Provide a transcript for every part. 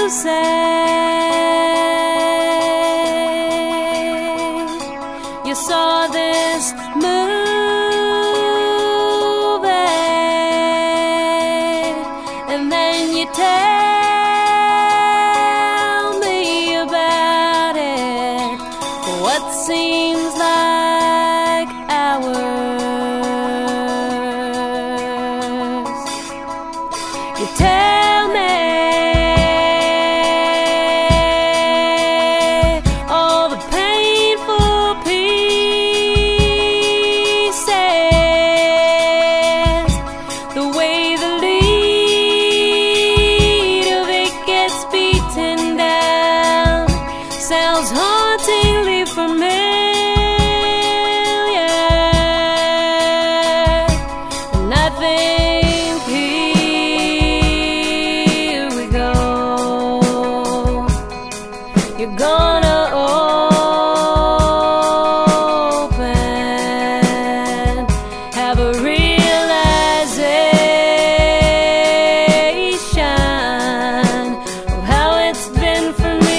to say. You saw this movie, and then you tell me about it. What seems like hours. You tell me all the painful pieces, the way the lead of it gets beaten down sounds hauntingly familiar. And I think here we go. You're gonna open, have a realization of how it's been for me.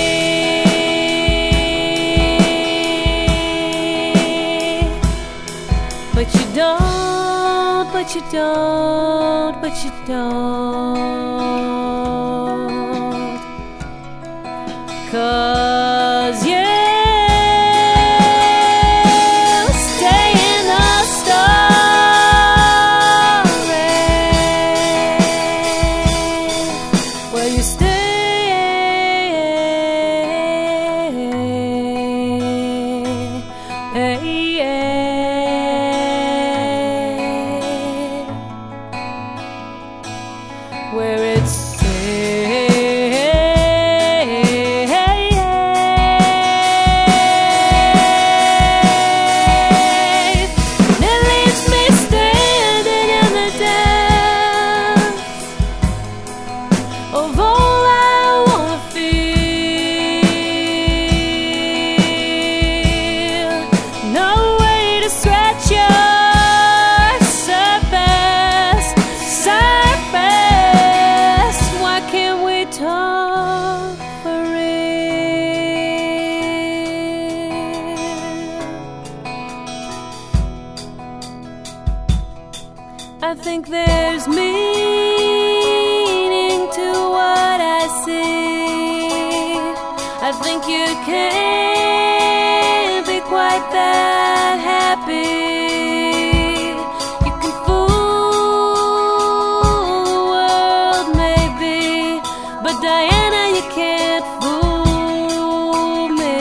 But you don't, but you don't, but you don't. 'Cause you stay in the story. Well, you stay where it's safe. And it leaves me standing in the depths of all I wanna feel. No way to scratch your surface. Why can't we talk for real? I think there's meaning to what I see. I think you can't be quite that happy. You can fool the world maybe, but Diana, you can't fool me.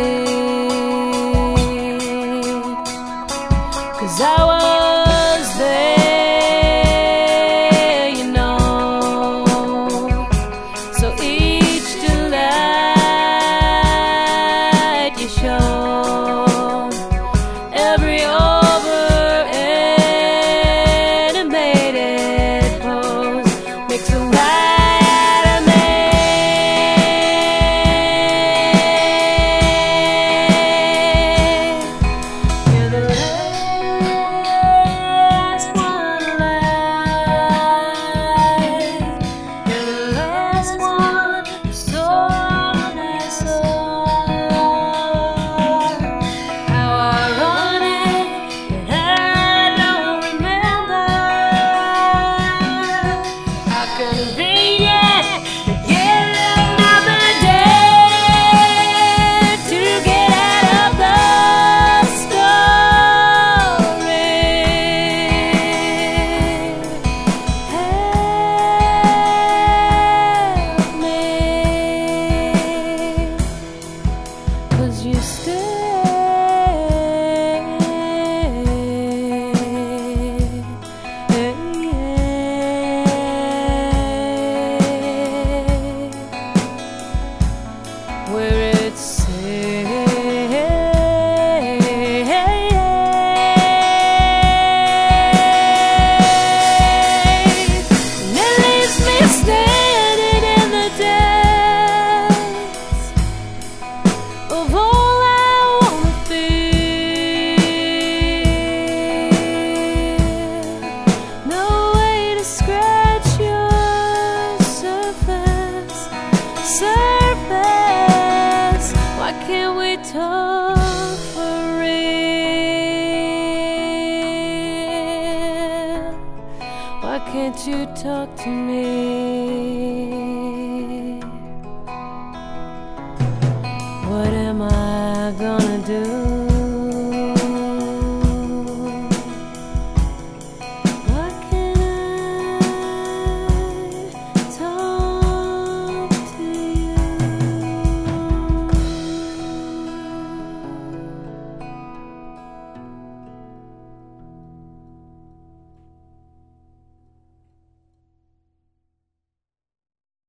'Cause I was there, you know. So each delight you show, every over-animated pose makes a light of me. You're the light. can't you talk to me? What am I gonna do?